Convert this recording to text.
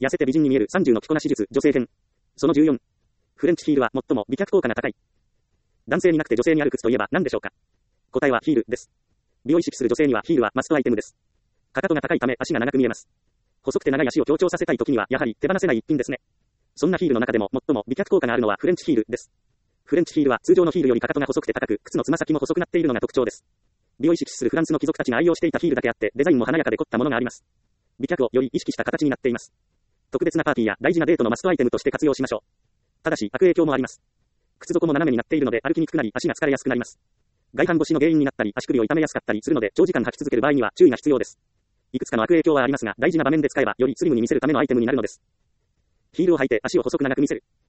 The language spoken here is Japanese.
痩せて美人に見える30の着こなし術、女性編。その14。フレンチヒールは最も美脚効果が高い。男性になくて女性にある靴といえば何でしょうか。答えはヒールです。美を意識する女性にはヒールはマストアイテムです。かかとが高いため足が長く見えます。細くて長い足を強調させたい時にはやはり手放せない一品ですね。そんなヒールの中でも最も美脚効果があるのはフレンチヒールです。フレンチヒールは通常のヒールよりかかとが細くて高く、靴のつま先も細くなっているのが特徴です。美を意識するフランスの貴族たちが愛用していたヒールだけあって、デザインも華やかで凝ったものがあります。美脚をより意識した形になっています。特別なパーティーや大事なデートのマストアイテムとして活用しましょう。ただし悪影響もあります。靴底も斜めになっているので歩きにくくなり足が疲れやすくなります。外反母趾の原因になったり足首を痛めやすかったりするので長時間履き続ける場合には注意が必要です。いくつかの悪影響はありますが大事な場面で使えばよりスリムに見せるためのアイテムになるのです。ヒールを履いて足を細く長く見せる。